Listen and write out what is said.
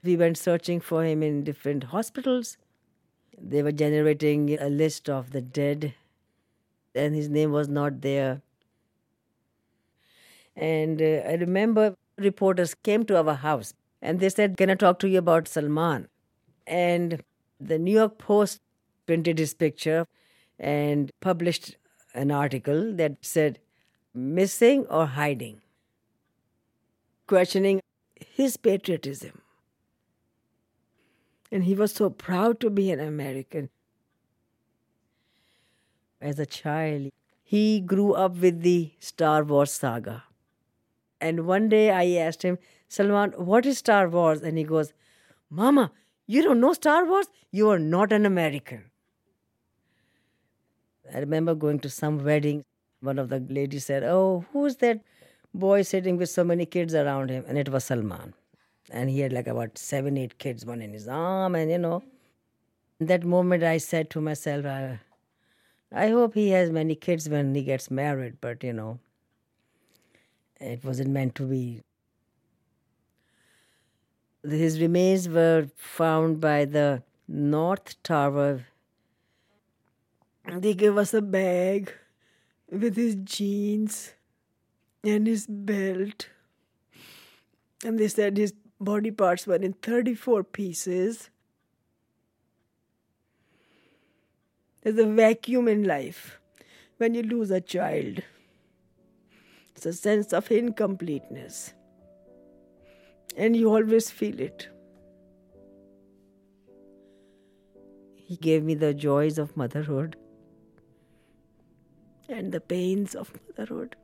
We went searching for him in different hospitals. They were generating a list of the dead, and his name was not there. And I remember reporters came to our house and they said, "Can I talk to you about Salman?" And the New York Post printed his picture and published an article that said, "Missing or hiding?" questioning his patriotism. And he was so proud to be an American. As a child, he grew up with the Star Wars saga. And one day I asked him, "Salman, what is Star Wars?" And he goes, "Mama, you don't know Star Wars? You are not an American." I remember going to some wedding. One of the ladies said, "Oh, who's that boy sitting with so many kids around him?" And it was Salman. And he had like about 7, 8 kids, one in his arm, and. In that moment, I said to myself, I hope he has many kids when he gets married, but it wasn't meant to be. His remains were found by the North Tower. They gave us a bag with his jeans and his belt. And they said his body parts were in 34 pieces. There's a vacuum in life when you lose a child. It's a sense of incompleteness. And you always feel it. He gave me the joys of motherhood and the pains of motherhood.